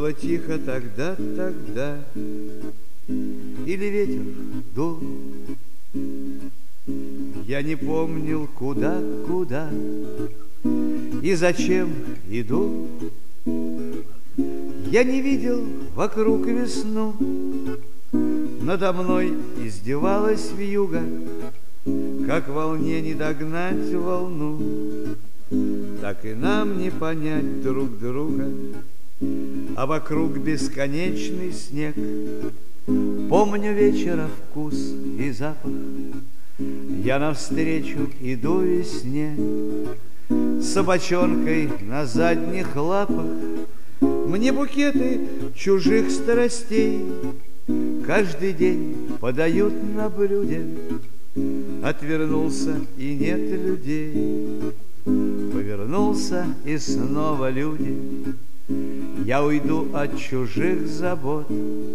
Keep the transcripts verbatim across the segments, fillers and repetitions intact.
было тихо тогда, тогда, или ветер дул. Я не помнил, куда, куда и зачем иду. Я не видел вокруг весну, надо мной издевалась вьюга, как волне не догнать волну, так и нам не понять друг друга, а вокруг бесконечный снег. Помню вечера вкус и запах, я навстречу иду весне, с собачонкой на задних лапах. Мне букеты чужих страстей каждый день подают на блюде. Отвернулся, и нет людей. Повернулся, и снова люди. Я уйду от чужих забот,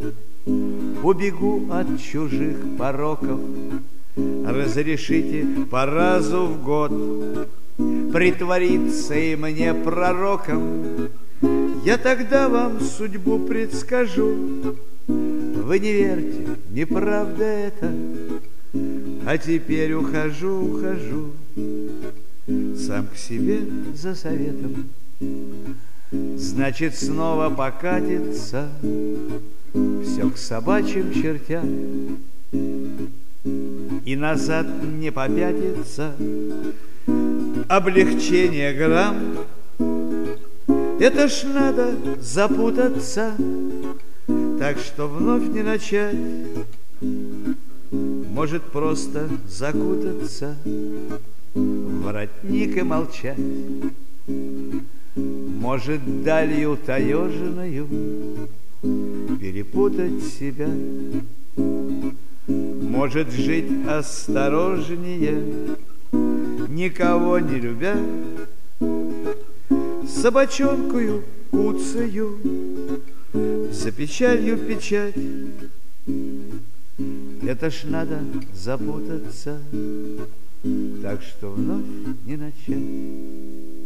убегу от чужих пороков. Разрешите по разу в год притвориться и мне пророком. Я тогда вам судьбу предскажу. Вы не верьте, неправда это. А теперь ухожу, ухожу сам к себе за советом. Значит, снова покатится все к собачьим чертям, и назад не попятится. Облегчение грамм, это ж надо запутаться, так что вновь не начать. Может, просто закутаться в воротник и молчать. Может, далью таеженою перепутать себя. Может, жить осторожнее, никого не любя. Собачонкою куцаю, за печалью печать. Это ж надо запутаться, так что вновь не начать.